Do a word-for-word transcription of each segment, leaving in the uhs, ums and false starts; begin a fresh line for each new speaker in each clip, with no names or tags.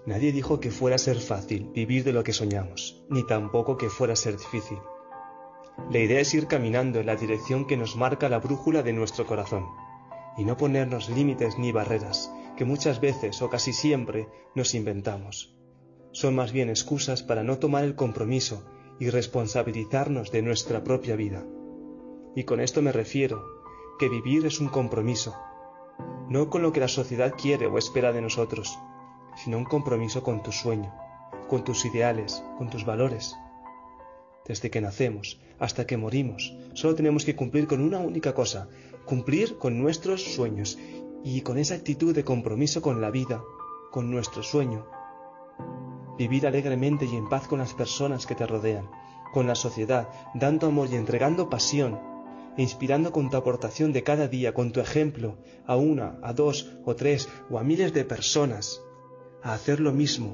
Nadie dijo que fuera a ser fácil vivir de lo que soñamos, ni tampoco que fuera a ser difícil. La idea es ir caminando en la dirección que nos marca la brújula de nuestro corazón, y no ponernos límites ni barreras, que muchas veces o casi siempre nos inventamos. Son más bien excusas para no tomar el compromiso y responsabilizarnos de nuestra propia vida. Y con esto me refiero, que vivir es un compromiso, no con lo que la sociedad quiere o espera de nosotros, sino un compromiso con tu sueño, con tus ideales, con tus valores. Desde que nacemos hasta que morimos, solo tenemos que cumplir con una única cosa, cumplir con nuestros sueños, y con esa actitud de compromiso con la vida, con nuestro sueño, vivir alegremente y en paz con las personas que te rodean, con la sociedad, dando amor y entregando pasión, e inspirando con tu aportación de cada día, con tu ejemplo, a una, a dos o tres o a miles de personas, a hacer lo mismo.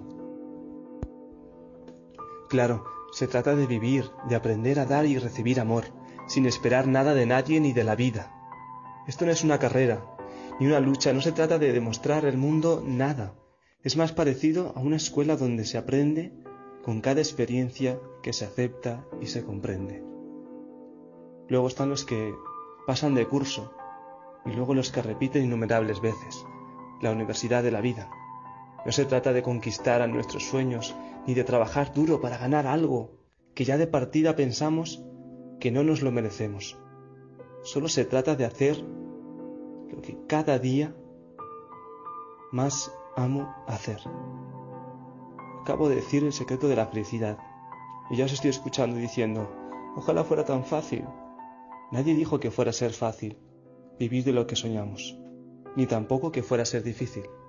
Claro, se trata de vivir, de aprender a dar y recibir amor, sin esperar nada de nadie ni de la vida. Esto no es una carrera, ni una lucha, no se trata de demostrar al mundo nada. Es más parecido a una escuela donde se aprende con cada experiencia que se acepta y se comprende. Luego están los que pasan de curso y luego los que repiten innumerables veces, la universidad de la vida. No se trata de conquistar a nuestros sueños ni de trabajar duro para ganar algo que ya de partida pensamos que no nos lo merecemos. Solo se trata de hacer lo que cada día más amo hacer. Acabo de decir el secreto de la felicidad y ya os estoy escuchando diciendo, ojalá fuera tan fácil. Nadie dijo que fuera a ser fácil vivir de lo que soñamos, ni tampoco que fuera a ser difícil.